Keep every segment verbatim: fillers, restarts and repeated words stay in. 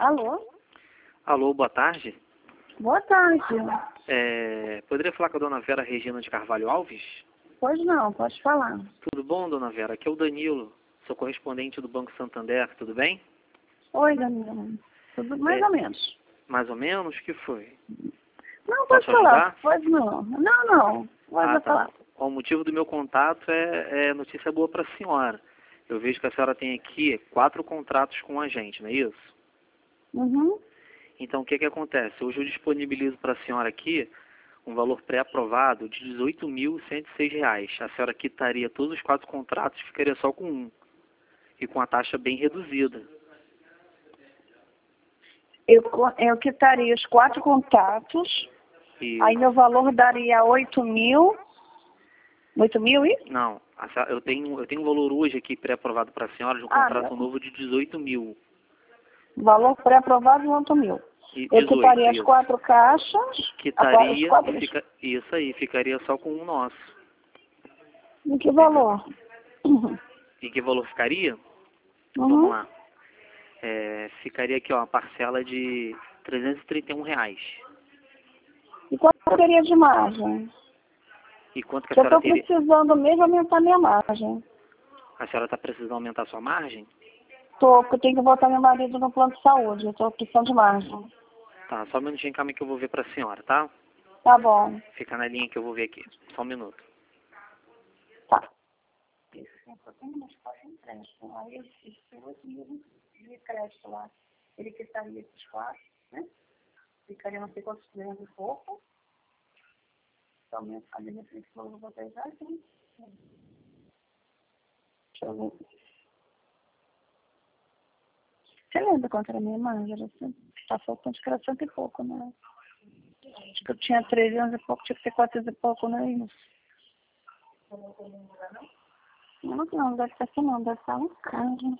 Alô? Alô, boa tarde. Boa tarde. É, poderia falar com a dona Vera Regina de Carvalho Alves? Pois não, pode falar. Tudo bom, dona Vera? Aqui é o Danilo, sou correspondente do Banco Santander, tudo bem? Oi, Danilo. Tudo mais É, ou menos. Mais ou menos? O que foi? Não, pode Posso falar. ajudar? Pode não. Não, não. Pode Ah, falar. tá. O motivo do meu contato é, é notícia boa para a senhora. Eu vejo que a senhora tem aqui quatro contratos com a gente, não é isso? Uhum. Então, o que que acontece? Hoje eu disponibilizo para a senhora aqui um valor pré-aprovado de dezoito mil cento e seis reais. A senhora quitaria todos os quatro contratos, ficaria só com um. E com a taxa bem reduzida. Eu, co- eu quitaria os quatro contatos, E, aí meu valor daria oito mil. Oito mil e? não, a senhora- eu tenho, eu tenho um valor hoje aqui pré-aprovado para a senhora de um Ah, contrato meu. novo de dezoito mil. Valor pré-aprovado de oito mil. E Eu dezoito, quitaria as isso. quatro caixas. a qua- Os Quitaria quatro. e fica, isso aí, ficaria só com um nosso. Em que Entendeu? valor? Uhum. E que valor ficaria? Vamos Uhum. lá. É, ficaria aqui, ó, uma parcela de trezentos e trinta e um reais. E quanto eu teria de margem? E quanto que a Eu senhora estou teria? precisando mesmo aumentar minha margem. A senhora está precisando aumentar a sua margem? Tô, porque eu tenho que botar meu marido no plano de saúde. Eu estou precisando de margem. Tá, só um minutinho, calma aí que eu vou ver para a senhora, tá? Tá bom. Fica na linha que eu vou ver aqui. Só um minuto. Tá. Eu tenho umas quatro em crédito. Aí eu fiz oito mil de crédito lá. Ele quitaria esses quatro, né? Ficaria não sei quantos trezentos e pouco. Então, a minha frente eu vou botar já aqui. Deixa eu ver. Você lembra quanto era a minha margem? Era assim, tá faltando, acho que era cento e pouco, né? Acho que eu tinha trezentos e pouco, tinha que ter quatrocentos e pouco, não é isso? Não, não, deve ser assim não, deve estar um carro.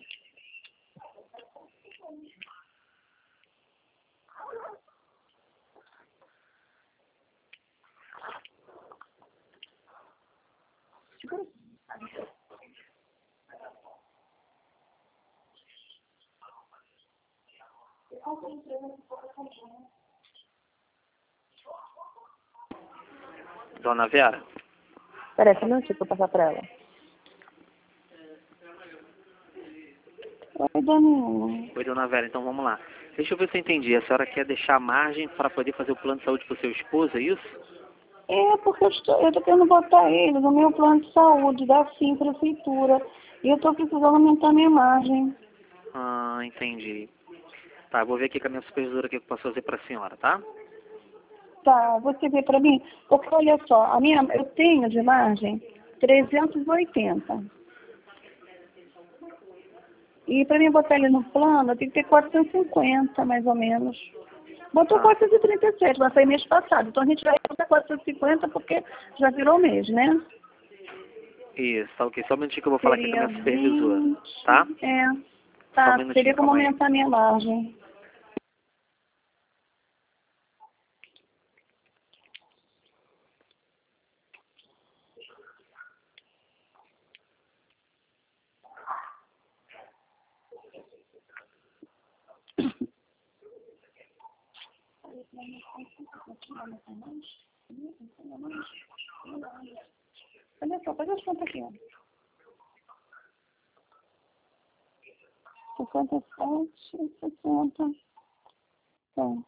Dona Vera? Peraí, só um minutinho pra eu passar pra ela. Oi, Danilo. Oi, dona Vera, então vamos lá. Deixa eu ver se eu entendi. A senhora quer deixar margem para poder fazer o plano de saúde para o seu esposo, é isso? É, porque eu estou, eu estou querendo botar ele no meu plano de saúde da Sim Prefeitura. E eu estou precisando aumentar minha margem. Ah, entendi. Tá, eu vou ver aqui com a minha supervisora o que eu posso fazer para a senhora, tá? Tá, você vê pra mim? Porque olha só, a minha, eu tenho de margem trezentos e oitenta. E para mim botar ele no plano, eu tenho que ter quatrocentos e cinquenta, mais ou menos. Botou Ah, quatrocentos e trinta e sete, mas foi mês passado. Então a gente vai botar quatrocentos e cinquenta porque já virou mês, né? isso, tá ok. Só um minutinho que eu vou falar aqui com a Seria minha supervisora, vinte. tá? É, Só um tá. Seria minutinho, como calma aí. aumentar minha margem. Olha só, faz as contas aqui, ó. cinquenta e sete, sessenta. Tá.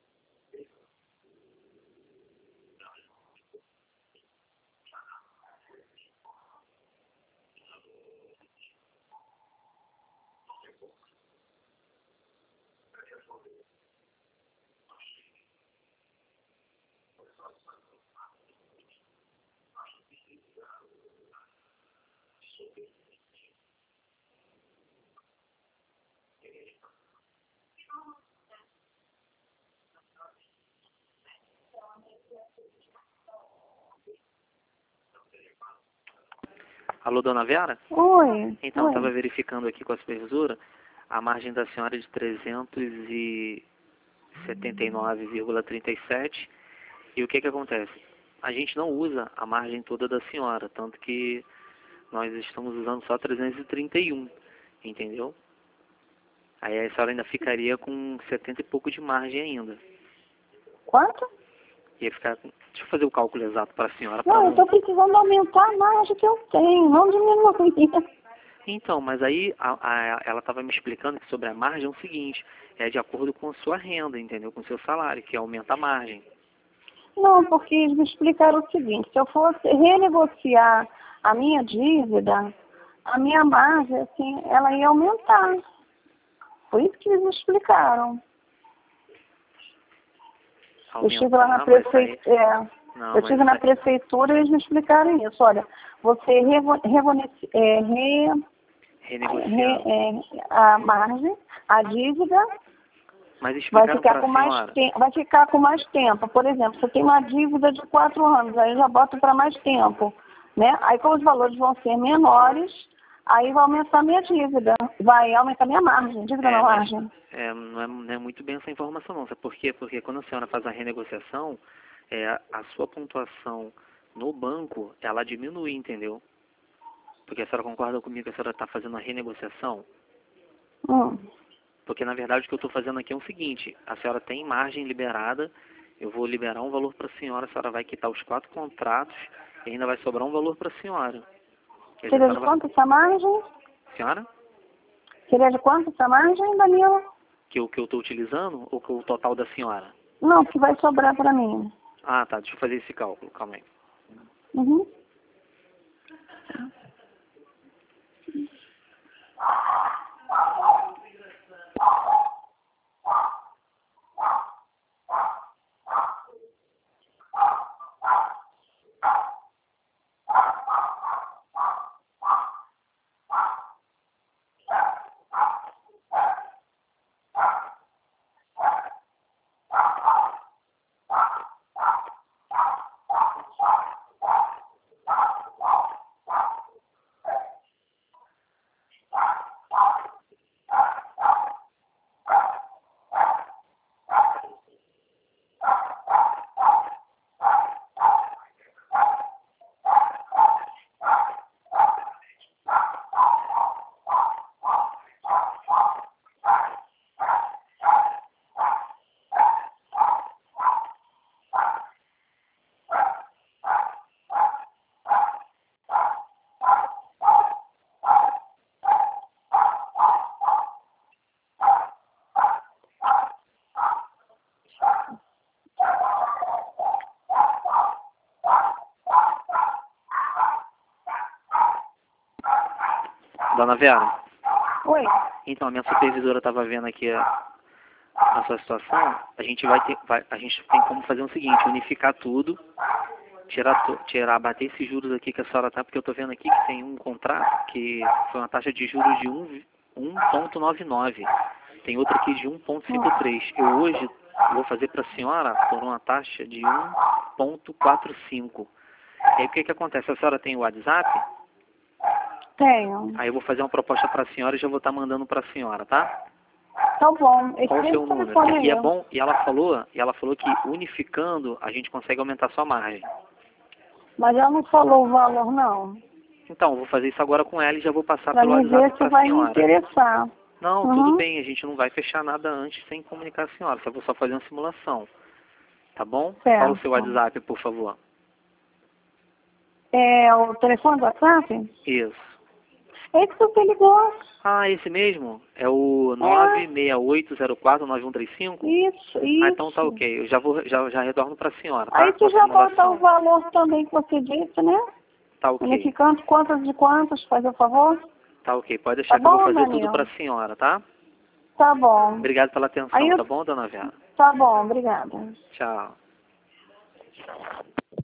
Alô, dona Vera? Oi, Então, estava oi. verificando aqui com a supervisora a margem da senhora é de trezentos e setenta e nove vírgula trinta e sete. E o que que acontece? A gente não usa a margem toda da senhora, tanto que nós estamos usando só trezentos e trinta e um, entendeu? Aí a senhora ainda ficaria com setenta e pouco de margem ainda. Quanto? Ia ficar com... Deixa eu fazer o cálculo exato para a senhora. Não, Pra eu não... estou precisando aumentar a margem que eu tenho, não diminuir. Então, mas aí a, a, ela estava me explicando que sobre a margem é o seguinte, é de acordo com a sua renda, entendeu? Com o seu salário, que aumenta a margem. Não, porque eles me explicaram o seguinte, se eu fosse renegociar a minha dívida, a minha margem, assim, ela ia aumentar. Foi isso que eles me explicaram. Aumentar, eu estive lá na prefeitura, aí... é, não, eu estive na aí... prefeitura e eles me explicaram isso. Olha, você revo, revonece, é, re, re, é, a margem, a dívida, Mas vai ficar com mais tempo, vai ficar com mais tempo. Por exemplo, você tem uma dívida de quatro anos, aí eu já boto para mais tempo, né? Aí como os valores vão ser menores, aí vai aumentar minha dívida, vai aumentar minha margem, dívida é, na mas, margem. É, não, é, não é muito bem essa informação não, sabe por quê? Porque quando a senhora faz a renegociação, é, a, a sua pontuação no banco, ela diminui, entendeu? Porque a senhora concorda comigo que a senhora está fazendo a renegociação? Hum. Porque na verdade o que eu estou fazendo aqui é o seguinte, a senhora tem margem liberada, eu vou liberar um valor para a senhora, a senhora vai quitar os quatro contratos e ainda vai sobrar um valor para a senhora. Seria de quanto essa margem? Senhora? Seria de quanto essa margem, Danilo? Que o que eu estou utilizando ou que o total da senhora? Não, que vai sobrar para mim. Ah, tá. Deixa eu fazer esse cálculo. Calma aí. Uhum. Dona Vera? Oi. Então, a minha supervisora estava vendo aqui a, a sua situação. A gente vai ter, vai, a gente tem como fazer o seguinte, unificar tudo, tirar, tirar, bater esses juros aqui que a senhora tá, porque eu estou vendo aqui que tem um contrato que foi uma taxa de juros de um vírgula noventa e nove. Tem outro aqui de um vírgula cinquenta e três. Eu hoje vou fazer para a senhora por uma taxa de um vírgula quarenta e cinco. E aí o que que acontece? A senhora tem o WhatsApp? Tenho. Aí eu vou fazer uma proposta para a senhora e já vou estar mandando para a senhora, tá? Tá bom. Esse Qual o seu número? E, e é eu. bom, e ela falou, e ela falou que unificando a gente consegue aumentar a sua margem. Mas ela não falou o valor, não. Então, eu vou fazer isso agora com ela e já vou passar pra pelo me ver WhatsApp se para a vai me senhora. interessar. Não, Uhum. tudo bem, a gente não vai fechar nada antes sem comunicar a senhora, só vou só fazer uma simulação. Tá bom? Certo. Fala o seu WhatsApp, por favor. É o telefone do WhatsApp? Isso. Esse que você ligou. Ah, esse mesmo? É o nove seis oito zero quatro nove um três cinco? Isso, isso. Ah, então tá ok. Eu já vou, já, já retorno para a senhora, tá? Aí você Com a já bota simulação. o valor também que você disse, né? Tá ok. Unificando quantas de quantas, faz o favor? Tá ok. Pode deixar Tá que eu vou bom, fazer Daniel? tudo para a senhora, tá? Tá bom. Obrigado pela atenção, Aí eu... tá bom, dona Vera? Tá bom, obrigada. Tchau.